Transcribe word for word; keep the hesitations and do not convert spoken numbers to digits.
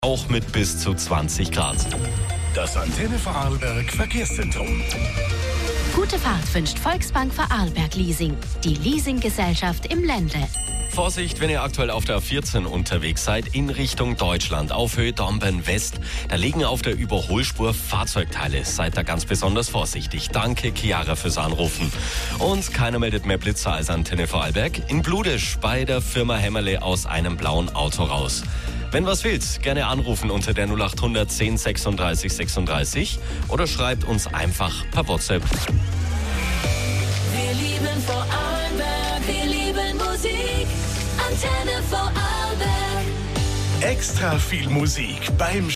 Auch mit bis zu zwanzig Grad. Das Antenne Vorarlberg Verkehrszentrum. Gute Fahrt wünscht Volksbank Vorarlberg Leasing, die Leasinggesellschaft im Ländle. Vorsicht, wenn ihr aktuell auf der A vierzehn unterwegs seid, in Richtung Deutschland, auf Höhe Dornbirn West. Da liegen auf der Überholspur Fahrzeugteile. Seid da ganz besonders vorsichtig. Danke, Chiara, fürs Anrufen. Und keiner meldet mehr Blitzer als Antenne Vorarlberg. In Bludisch bei der Firma Hämmerle aus einem blauen Auto raus. Wenn was willst, gerne anrufen unter der null acht hundert zehn sechsunddreißig sechsunddreißig oder schreibt uns einfach per WhatsApp. Wir lieben Vorarlberg, wir lieben Musik, Antenne Vorarlberg. Extra viel Musik beim